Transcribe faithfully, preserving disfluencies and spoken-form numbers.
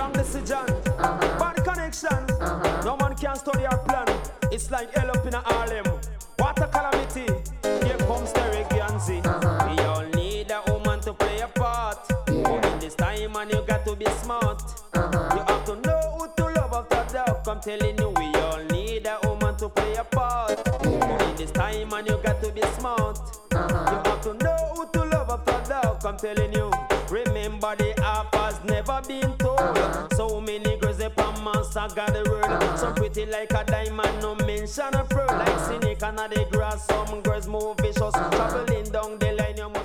Wrong decision, bad connection. No man can study our plan. It's like hell up in a Harlem. What a calamity. Here comes the reggae and Z. We all need a woman to play a part. But in this time, man, you got to be smart. You have to know who to love after dark. I'm telling you, we all need a woman to play a part. But in this time, man, you got to be smart. You have to know who to love after dark. I'm telling you. Remember the half has never been told. So many girls they promise I got the word. So pretty like a diamond, no mention a pearl. Like cynic under the grass, some girls move vicious. Traveling down the line, you